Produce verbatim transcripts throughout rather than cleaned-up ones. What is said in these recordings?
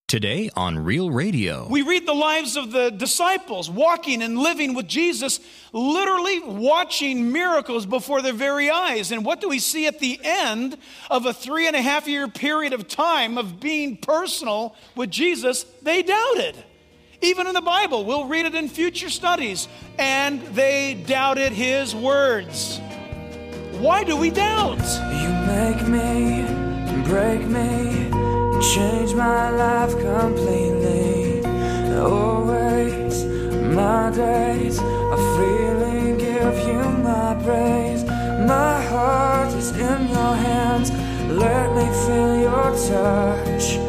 Today on Real Radio. We read the lives of the disciples walking and living with Jesus, literally watching miracles before their very eyes. And what do we see at the end of a three and a half year period of time of being personal with Jesus? They doubted. Even in the Bible, we'll read it in future studies. And they doubted his words. Why do we doubt? You make me, break me, change my life completely. Always, my days are freely give you my praise. My heart is in your hands. Let me feel your touch.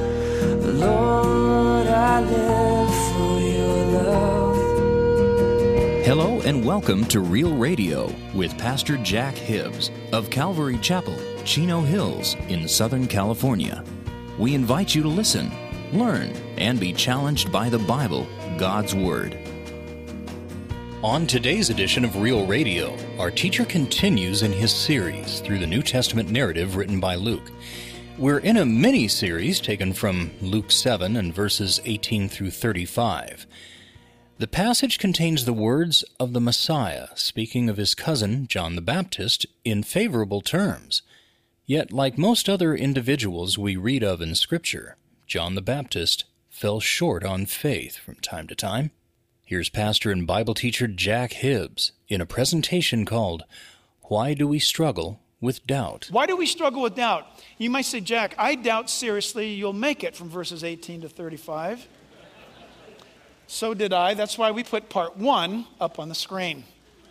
Lord, I live for your love. Hello and welcome to Real Radio with Pastor Jack Hibbs of Calvary Chapel, Chino Hills in Southern California. We invite you to listen, learn, and be challenged by the Bible, God's Word. On today's edition of Real Radio, our teacher continues in his series through the New Testament narrative written by Luke. We're in a mini-series taken from Luke seven and verses eighteen through thirty-five. The passage contains the words of the Messiah, speaking of his cousin, John the Baptist, in favorable terms. Yet, like most other individuals we read of in Scripture, John the Baptist fell short on faith from time to time. Here's pastor and Bible teacher Jack Hibbs in a presentation called, Why Do We Struggle with Doubt? Why do we struggle with doubt? You might say, Jack, I doubt seriously you'll make it from verses eighteen to thirty-five. So did I. That's why we put part one up on the screen.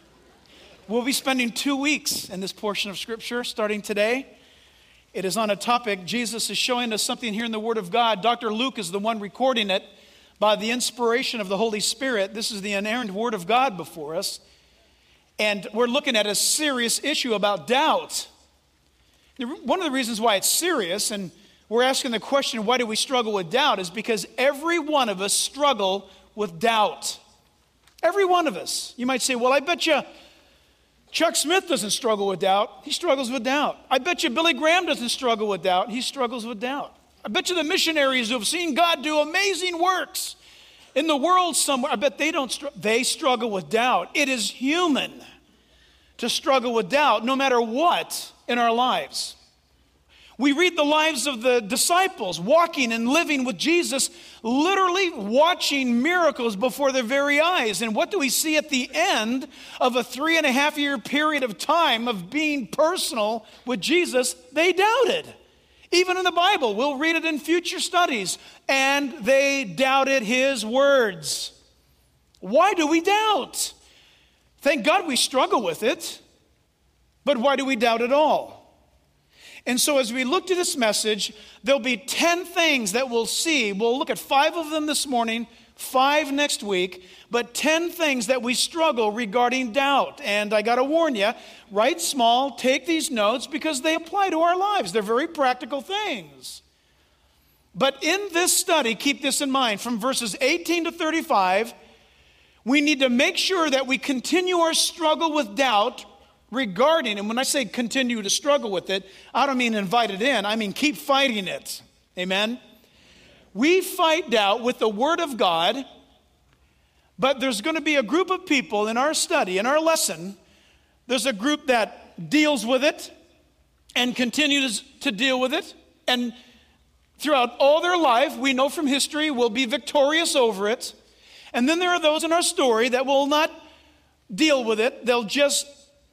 We'll be spending two weeks in this portion of Scripture starting today. It is on a topic, Jesus is showing us something here in the Word of God. Doctor Luke is the one recording it by the inspiration of the Holy Spirit. This is the inerrant Word of God before us. And we're looking at a serious issue about doubt. One of the reasons why it's serious, and we're asking the question, why do we struggle with doubt, is because every one of us struggle with doubt. Every one of us. You might say, well, I bet you Chuck Smith doesn't struggle with doubt. He struggles with doubt. I bet you Billy Graham doesn't struggle with doubt. He struggles with doubt. I bet you the missionaries who have seen God do amazing works in the world somewhere, I bet they don't, str- they struggle with doubt. It is human to struggle with doubt no matter what in our lives. We read the lives of the disciples walking and living with Jesus, literally watching miracles before their very eyes. And what do we see at the end of a three and a half year period of time of being personal with Jesus? They doubted. Even in the Bible, we'll read it in future studies. And they doubted his words. Why do we doubt? Thank God we struggle with it. But why do we doubt at all? And so as we look to this message, there'll be ten things that we'll see. We'll look at five of them this morning, five next week, but ten things that we struggle regarding doubt. And I got to warn you, write small, take these notes because they apply to our lives. They're very practical things. But in this study, keep this in mind, from verses eighteen to thirty-five, we need to make sure that we continue our struggle with doubt regarding, and when I say continue to struggle with it, I don't mean invite it in, I mean keep fighting it. Amen? We fight doubt with the Word of God, but there's going to be a group of people in our study, in our lesson, there's a group that deals with it and continues to deal with it, and throughout all their life, we know from history, will be victorious over it. And then there are those in our story that will not deal with it, they'll just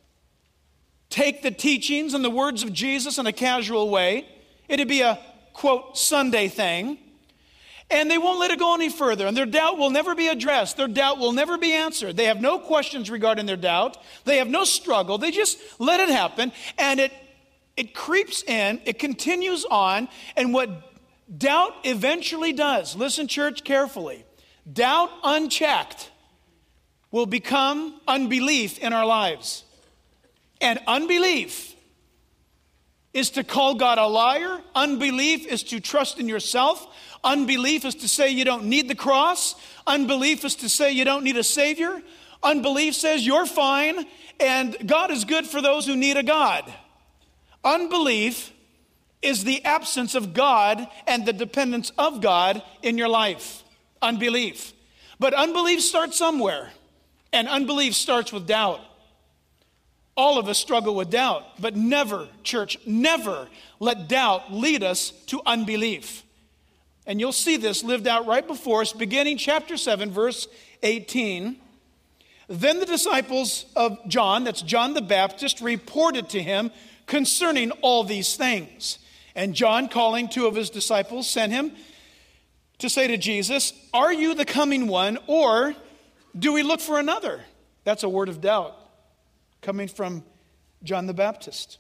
take the teachings and the words of Jesus in a casual way. It'd be a, quote, Sunday thing. And they won't let it go any further. And their doubt will never be addressed. Their doubt will never be answered. They have no questions regarding their doubt. They have no struggle. They just let it happen. And it, it creeps in. It continues on. And what doubt eventually does, listen, church, carefully. Doubt unchecked will become unbelief in our lives. And unbelief is to call God a liar. Unbelief is to trust in yourself. Unbelief is to say you don't need the cross. Unbelief is to say you don't need a Savior. Unbelief says you're fine and God is good for those who need a God. Unbelief is the absence of God and the dependence of God in your life. Unbelief. But unbelief starts somewhere, and unbelief starts with doubt. All of us struggle with doubt, but never, church, never let doubt lead us to unbelief. And you'll see this lived out right before us, beginning chapter seven, verse eighteen. Then the disciples of John, that's John the Baptist, reported to him concerning all these things. And John, calling two of his disciples, sent him to say to Jesus, "Are you the coming one, or do we look for another?" That's a word of doubt coming from John the Baptist.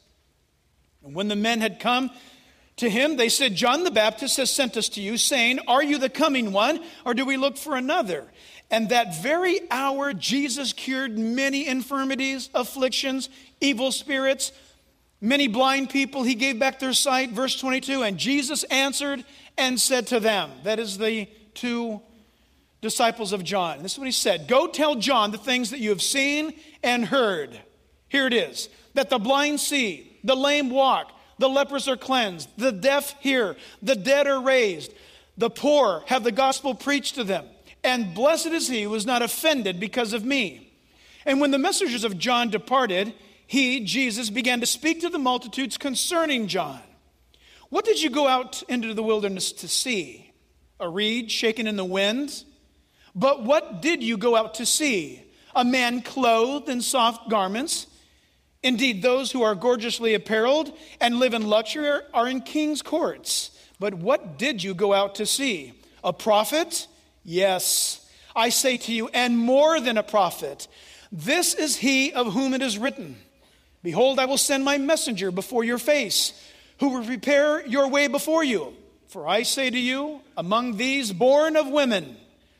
And when the men had come to him, they said, "John the Baptist has sent us to you, saying, 'Are you the coming one, or do we look for another?'" And that very hour, Jesus cured many infirmities, afflictions, evil spirits, many blind people. He gave back their sight. Verse twenty-two, and Jesus answered and said to them, that is the two disciples of John. This is what he said. "Go tell John the things that you have seen and heard." Here it is. That the blind see, the lame walk, the lepers are cleansed, the deaf hear, the dead are raised, the poor have the gospel preached to them. And blessed is he who is not offended because of me. And when the messengers of John departed, he, Jesus, began to speak to the multitudes concerning John. "What did you go out into the wilderness to see? A reed shaken in the wind? But what did you go out to see? A man clothed in soft garments? Indeed, those who are gorgeously apparelled and live in luxury are in king's courts. But what did you go out to see? A prophet? Yes, I say to you, and more than a prophet. This is he of whom it is written, 'Behold, I will send my messenger before your face, who will prepare your way before you.' For I say to you, among these born of women,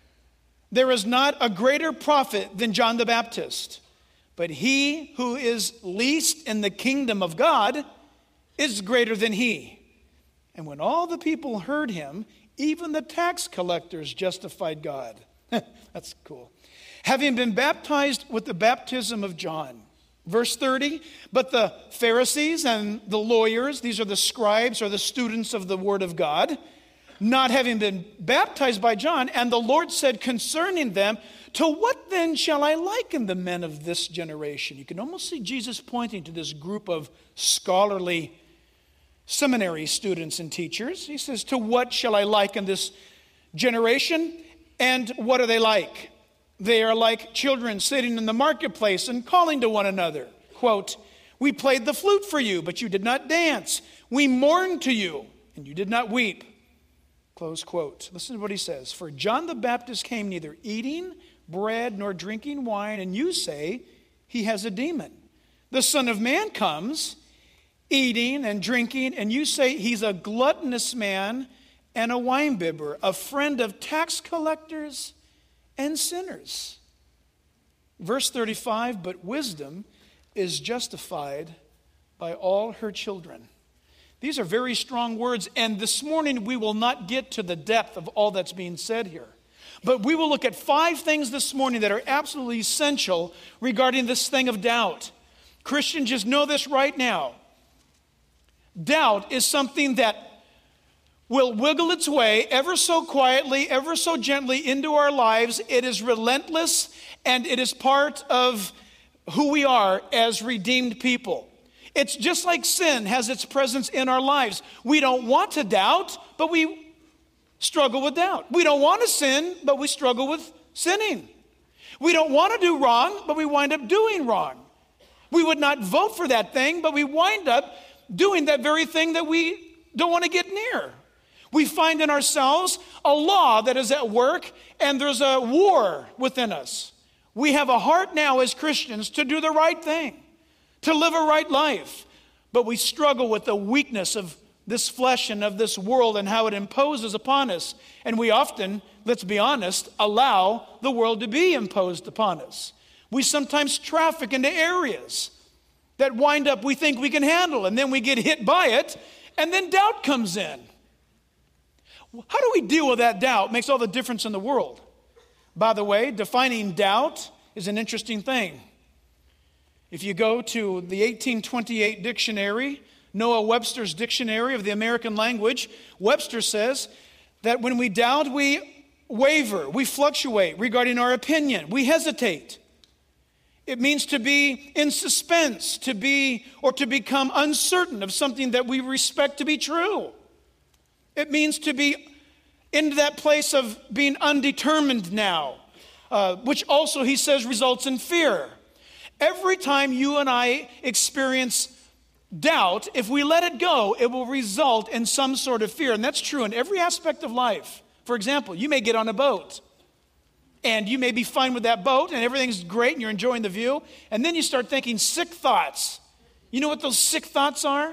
there is not a greater prophet than John the Baptist. But he who is least in the kingdom of God is greater than he." And when all the people heard him, even the tax collectors justified God. That's cool. "Having been baptized with the baptism of John." Verse thirty, "But the Pharisees and the lawyers," these are the scribes or the students of the word of God, "not having been baptized by John, and the Lord said concerning them, 'To what then shall I liken the men of this generation?'" You can almost see Jesus pointing to this group of scholarly seminary students and teachers. He says, "To what shall I liken this generation? And what are they like? They are like children sitting in the marketplace and calling to one another. Quote, 'We played the flute for you, but you did not dance. We mourned to you, and you did not weep.'" Close quote. Listen to what he says. "For John the Baptist came neither eating bread nor drinking wine, and you say he has a demon. The Son of Man comes eating and drinking, and you say he's a gluttonous man and a winebibber, a friend of tax collectors and sinners." Verse thirty-five, "But wisdom is justified by all her children." These are very strong words, and this morning we will not get to the depth of all that's being said here. But we will look at five things this morning that are absolutely essential regarding this thing of doubt. Christians, just know this right now. Doubt is something that will wiggle its way ever so quietly, ever so gently into our lives. It is relentless, and it is part of who we are as redeemed people. It's just like sin has its presence in our lives. We don't want to doubt, but we struggle with doubt. We don't want to sin, but we struggle with sinning. We don't want to do wrong, but we wind up doing wrong. We would not vote for that thing, but we wind up doing that very thing that we don't want to get near. We find in ourselves a law that is at work, and there's a war within us. We have a heart now as Christians to do the right thing, to live a right life, but we struggle with the weakness of this flesh and of this world and how it imposes upon us. And we often, let's be honest, allow the world to be imposed upon us. We sometimes traffic into areas that wind up we think we can handle, and then we get hit by it, and then doubt comes in. How do we deal with that doubt? It makes all the difference in the world. By the way, defining doubt is an interesting thing. If you go to the eighteen twenty-eight dictionary, Noah Webster's Dictionary of the American Language, Webster says that when we doubt, we waver, we fluctuate regarding our opinion, we hesitate. It means to be in suspense, to be or to become uncertain of something that we respect to be true. It means to be into that place of being undetermined now, uh, which also, he says, results in fear. Every time you and I experience doubt, if we let it go, it will result in some sort of fear. And that's true in every aspect of life. For example, you may get on a boat, and you may be fine with that boat, and everything's great, and you're enjoying the view, and then you start thinking sick thoughts. You know what those sick thoughts are?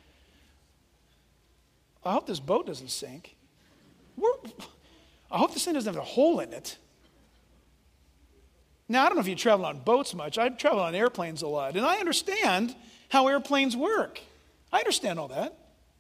I hope this boat doesn't sink. We're, I hope this thing doesn't have a hole in it. Now, I don't know if you travel on boats much. I travel on airplanes a lot, and I understand how airplanes work. I understand all that.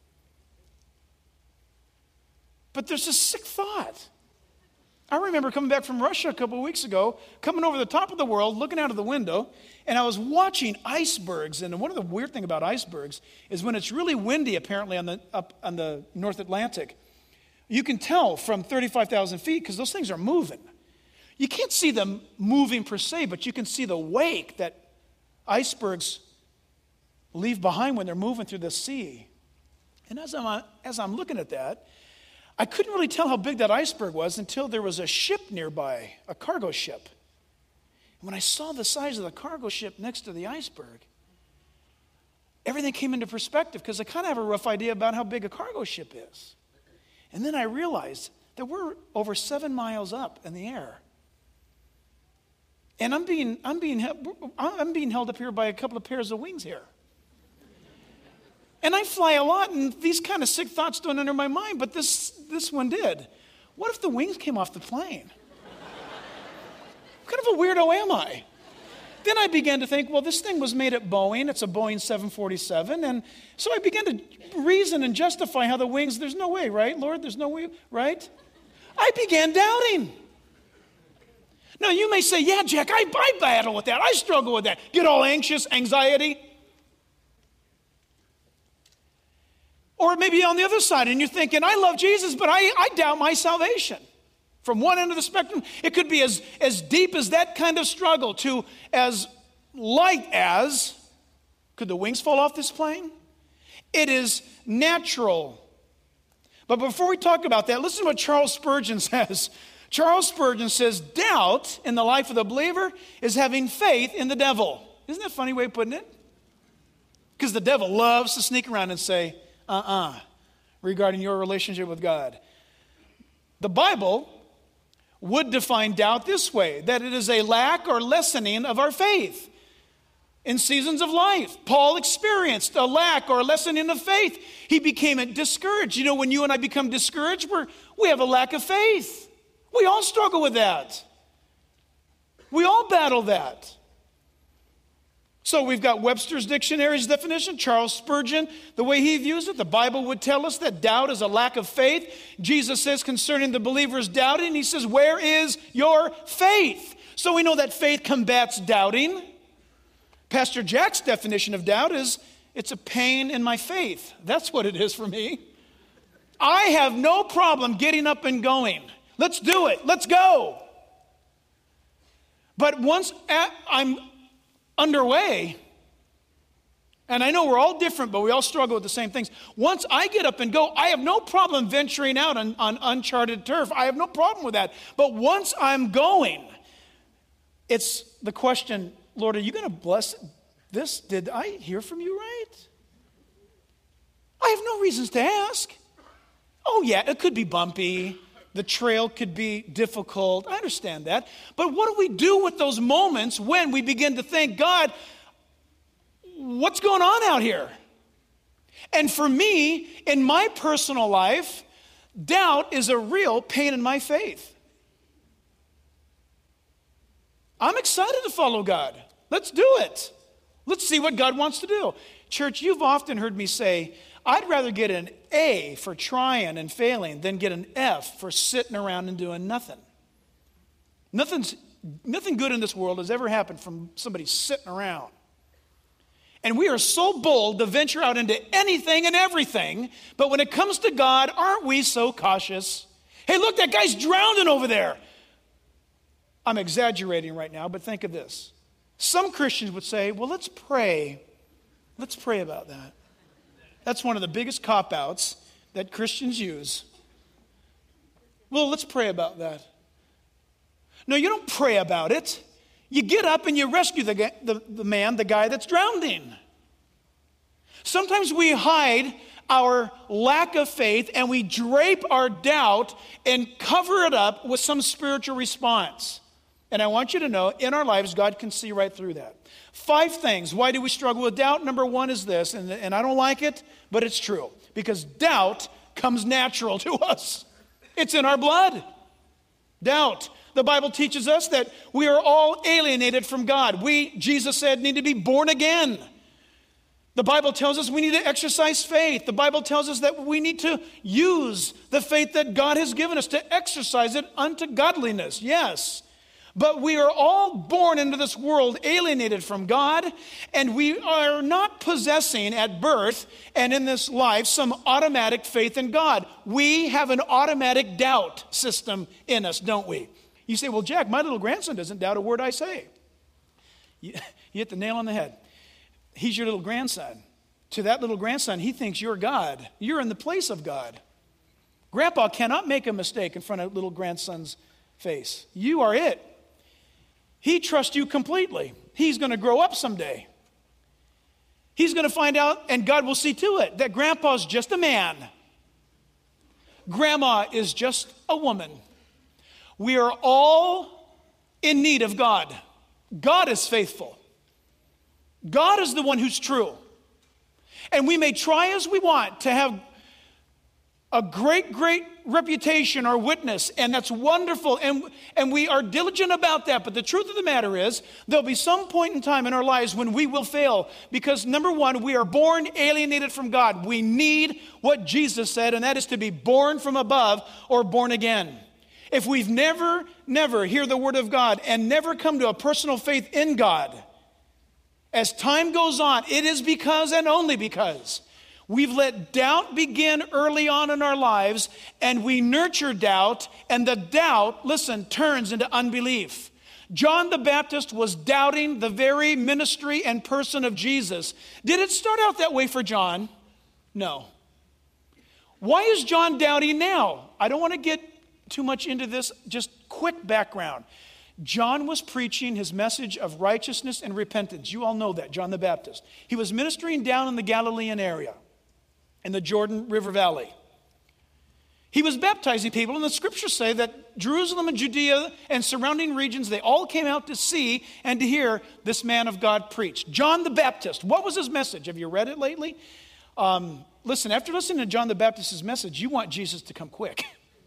But there's a sick thought. I remember coming back from Russia a couple of weeks ago, coming over the top of the world, looking out of the window, and I was watching icebergs. And one of the weird things about icebergs is when it's really windy, apparently, on the up on the North Atlantic, you can tell from thirty-five thousand feet because those things are moving. You can't see them moving per se, but you can see the wake that icebergs leave behind when they're moving through the sea. And as I'm, as I'm looking at that, I couldn't really tell how big that iceberg was until there was a ship nearby, a cargo ship. And when I saw the size of the cargo ship next to the iceberg, everything came into perspective because I kind of have a rough idea about how big a cargo ship is. And then I realized that we're over seven miles up in the air. And I'm being, I'm being, I'm being held up here by a couple of pairs of wings here. And I fly a lot, and these kind of sick thoughts don't enter my mind, but this, this one did. What if the wings came off the plane? What kind of a weirdo am I? Then I began to think, well, this thing was made at Boeing. It's a Boeing seven forty-seven. And so I began to reason and justify how the wings, there's no way, right, Lord? There's no way, right? I began doubting. Now, you may say, yeah, Jack, I, I battle with that. I struggle with that. Get all anxious, anxiety. Or maybe on the other side, and you're thinking, I love Jesus, but I, I doubt my salvation. From one end of the spectrum, it could be as, as deep as that kind of struggle to as light as, could the wings fall off this plane? It is natural. But before we talk about that, listen to what Charles Spurgeon says. Charles Spurgeon says, doubt in the life of the believer is having faith in the devil. Isn't that a funny way of putting it? Because the devil loves to sneak around and say, uh-uh, regarding your relationship with God. The Bible would define doubt this way, that it is a lack or lessening of our faith. In seasons of life, Paul experienced a lack or lessening of faith. He became discouraged. You know, when you and I become discouraged, we're, we have a lack of faith. We all struggle with that. We all battle that. So we've got Webster's Dictionary's definition, Charles Spurgeon, the way he views it. The Bible would tell us that doubt is a lack of faith. Jesus says concerning the believer's doubting, he says, where is your faith? So we know that faith combats doubting. Pastor Jack's definition of doubt is, it's a pain in my faith. That's what it is for me. I have no problem getting up and going. Let's do it. Let's go. But once at, I'm underway, and I know we're all different, but we all struggle with the same things. Once I get up and go, I have no problem venturing out on, on uncharted turf. I have no problem with that. But once I'm going, it's the question, Lord, are you going to bless this? Did I hear from you right? I have no reasons to ask. Oh, yeah, it could be bumpy. The trail could be difficult. I understand that. But what do we do with those moments when we begin to think, God, what's going on out here? And for me, in my personal life, doubt is a real pain in my faith. I'm excited to follow God. Let's do it. Let's see what God wants to do. Church, you've often heard me say, I'd rather get an A for trying and failing than get an F for sitting around and doing nothing. Nothing's, nothing good in this world has ever happened from somebody sitting around. And we are so bold to venture out into anything and everything, but when it comes to God, aren't we so cautious? Hey, look, that guy's drowning over there. I'm exaggerating right now, but think of this. Some Christians would say, well, let's pray. Let's pray about that. That's one of the biggest cop-outs that Christians use. Well, let's pray about that. No, you don't pray about it. You get up and you rescue the, the, the man, the guy that's drowning. Sometimes we hide our lack of faith and we drape our doubt and cover it up with some spiritual response. And I want you to know, in our lives, God can see right through that. Five things. Why do we struggle with doubt? Number one is this, and, and I don't like it, but it's true. Because doubt comes natural to us. It's in our blood. Doubt. The Bible teaches us that we are all alienated from God. We, Jesus said, need to be born again. The Bible tells us we need to exercise faith. The Bible tells us that we need to use the faith that God has given us to exercise it unto godliness. Yes. But we are all born into this world alienated from God, and we are not possessing at birth and in this life some automatic faith in God. We have an automatic doubt system in us, don't we? You say, well, Jack, my little grandson doesn't doubt a word I say. You, you hit the nail on the head. He's your little grandson. To that little grandson, he thinks you're God. You're in the place of God. Grandpa cannot make a mistake in front of little grandson's face. You are it. He trusts you completely. He's going to grow up someday. He's going to find out, and God will see to it, that grandpa's just a man. Grandma is just a woman. We are all in need of God. God is faithful. God is the one who's true. And we may try as we want to have a great, great reputation or witness, and that's wonderful, and, and we are diligent about that. But the truth of the matter is, there'll be some point in time in our lives when we will fail, because number one, we are born alienated from God. We need what Jesus said, and that is to be born from above or born again. If we've never, never hear the word of God and never come to a personal faith in God, as time goes on, it is because and only because we've let doubt begin early on in our lives, and we nurture doubt, and the doubt, listen, turns into unbelief. John the Baptist was doubting the very ministry and person of Jesus. Did it start out that way for John? No. Why is John doubting now? I don't want to get too much into this, just quick background. John was preaching his message of righteousness and repentance. You all know that, John the Baptist. He was ministering down in the Galilean area, in the Jordan River Valley. He was baptizing people, and the scriptures say that Jerusalem and Judea and surrounding regions, they all came out to see and to hear this man of God preach. John the Baptist, what was his message? Have you read it lately? Um, listen, after listening to John the Baptist's message, you want Jesus to come quick.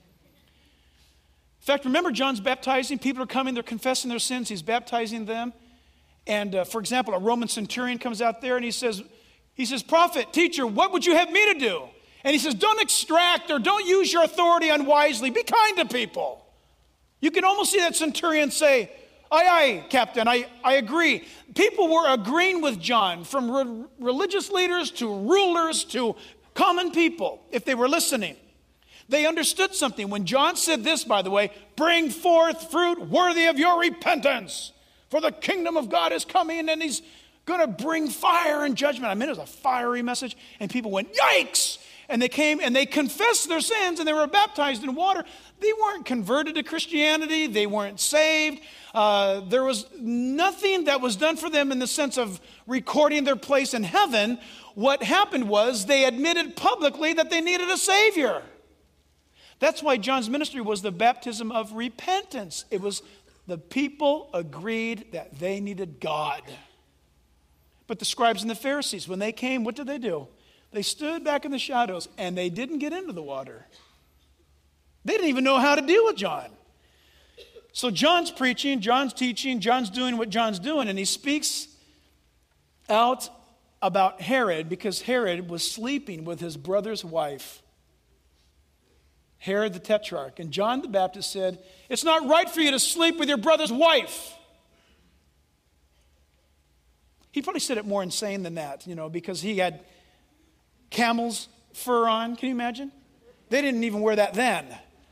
In fact, remember, John's baptizing. People are coming. They're confessing their sins. He's baptizing them. And, uh, for example, a Roman centurion comes out there and he says, he says, prophet, teacher, what would you have me to do? And he says, don't extract or don't use your authority unwisely. Be kind to people. You can almost see that centurion say, aye, aye, Captain, I, I agree. People were agreeing with John, from re- religious leaders to rulers to common people, if they were listening. They understood something. When John said this, by the way, bring forth fruit worthy of your repentance, for the kingdom of God is coming, and he's going to bring fire and judgment. I mean, it was a fiery message, and people went, yikes! And they came and they confessed their sins, and they were baptized in water. They weren't converted to Christianity. They weren't saved. Uh, there was nothing that was done for them in the sense of recording their place in heaven. What happened was they admitted publicly that they needed a Savior. That's why John's ministry was the baptism of repentance. It was the people agreed that they needed God. But the scribes and the Pharisees, when they came, what did they do? They stood back in the shadows, and they didn't get into the water. They didn't even know how to deal with John. So John's preaching, John's teaching, John's doing what John's doing, and he speaks out about Herod because Herod was sleeping with his brother's wife. Herod the Tetrarch. And John the Baptist said, it's not right for you to sleep with your brother's wife. He probably said it more insane than that, you know, because he had camel's fur on. Can you imagine? They didn't even wear that then.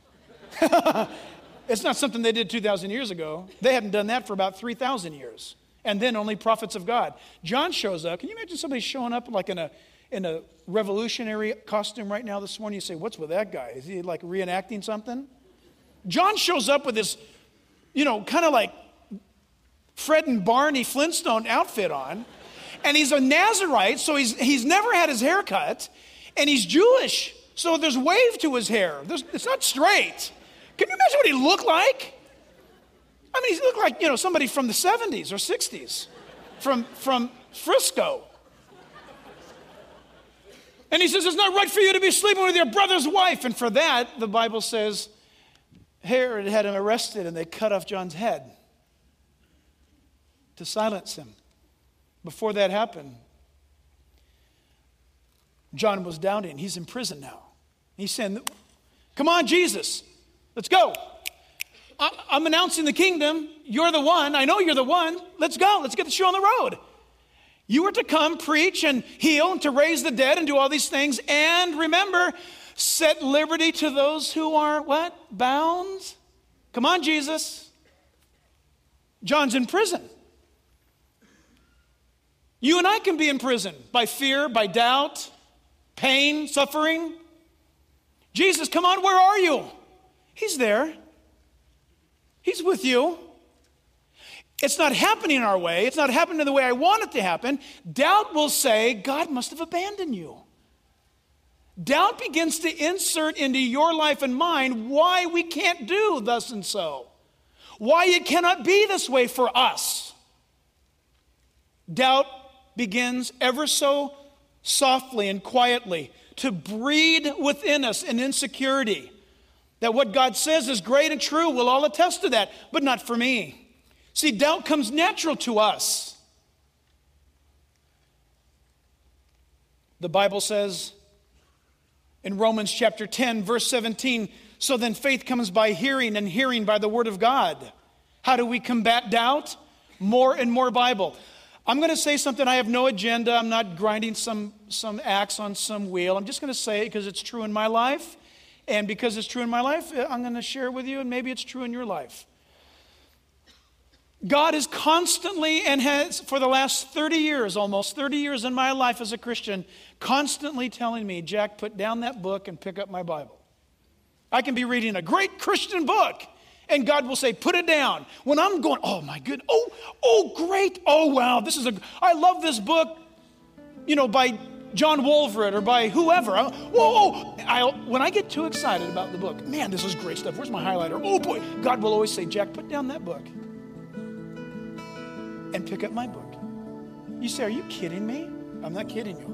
It's not something they did two thousand years ago. They hadn't done that for about three thousand years. And then only prophets of God. John shows up. Can you imagine somebody showing up like in a in a revolutionary costume right now this morning? You say, what's with that guy? Is he like reenacting something? John shows up with this, you know, kind of like Fred and Barney Flintstone outfit on. And he's a Nazarite, so he's he's never had his hair cut. And he's Jewish, so there's wave to his hair. There's, it's not straight. Can you imagine what he looked like? I mean, he looked like, you know, somebody from the seventies or sixties, from, from Frisco. And he says, it's not right for you to be sleeping with your brother's wife. And for that, the Bible says, Herod had him arrested and they cut off John's head to silence him. Before that happened, John was doubting. He's in prison now. He's saying, come on, Jesus, let's go. I'm announcing the kingdom. You're the one. I know you're the one. Let's go. Let's get the show on the road. You were to come, preach, and heal, and to raise the dead, and do all these things. And remember, set liberty to those who are, what? Bound? Come on, Jesus. John's in prison. You and I can be in prison by fear, by doubt, pain, suffering. Jesus, come on, where are you? He's there. He's with you. It's not happening our way. It's not happening the way I want it to happen. Doubt will say, God must have abandoned you. Doubt begins to insert into your life and mine why we can't do thus and so. Why it cannot be this way for us. Doubt begins ever so softly and quietly to breed within us an insecurity that what God says is great and true. We'll all attest to that, but not for me. See, doubt comes natural to us. The Bible says in Romans chapter ten, verse seventeen, so then faith comes by hearing, and hearing by the word of God. How do we combat doubt? More and more Bible. I'm going to say something. I have no agenda. I'm not grinding some, some axe on some wheel. I'm just going to say it because it's true in my life. And because it's true in my life, I'm going to share it with you, and maybe it's true in your life. God is constantly, and has for the last thirty years, almost thirty years in my life as a Christian, constantly telling me, Jack, put down that book and pick up my Bible. I can be reading a great Christian book, and God will say, put it down. When I'm going, oh my goodness, oh, oh great, oh wow, this is a, I love this book, you know, by John Wolverett or by whoever. I, whoa, whoa. I, when I get too excited about the book, man, this is great stuff. Where's my highlighter? Oh boy, God will always say, Jack, put down that book and pick up my book. You say, are you kidding me? I'm not kidding you.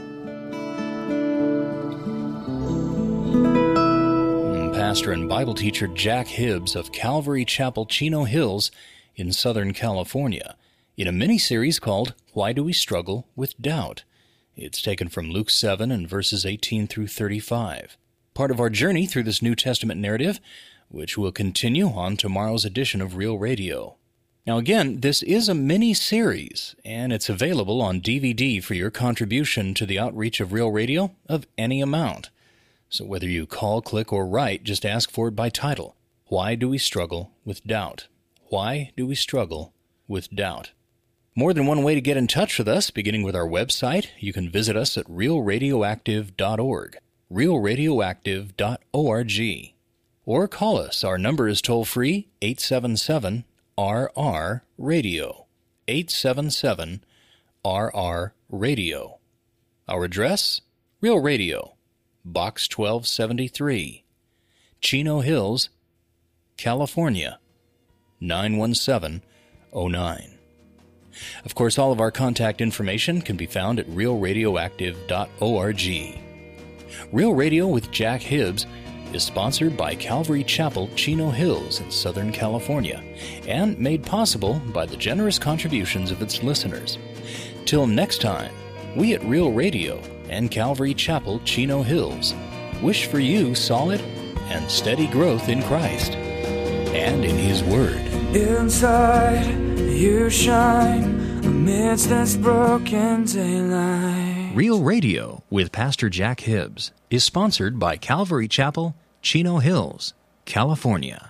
Pastor and Bible teacher Jack Hibbs of Calvary Chapel, Chino Hills in Southern California, in a mini-series called Why Do We Struggle with Doubt? It's taken from Luke seven and verses eighteen through thirty-five. Part of our journey through this New Testament narrative, which will continue on tomorrow's edition of Real Radio. Now again, this is a mini-series, and it's available on D V D for your contribution to the outreach of Real Radio of any amount. So whether you call, click, or write, just ask for it by title. Why Do We Struggle with Doubt? Why Do We Struggle with Doubt? More than one way to get in touch with us, beginning with our website. You can visit us at real radioactive dot org, real radioactive dot org. Or call us. Our number is toll-free, eight seven seven R R radio, eight seven seven R R radio. Our address, Real Radio, Box twelve seventy-three, Chino Hills, California, nine one seven oh nine. Of course, all of our contact information can be found at real radioactive dot org. Real Radio with Jack Hibbs is sponsored by Calvary Chapel, Chino Hills in Southern California, and made possible by the generous contributions of its listeners. Till next time, we at Real Radio and Calvary Chapel, Chino Hills wish for you solid and steady growth in Christ and in His Word. Inside you shine amidst this broken daylight. Real Radio with Pastor Jack Hibbs is sponsored by Calvary Chapel, Chino Hills, California.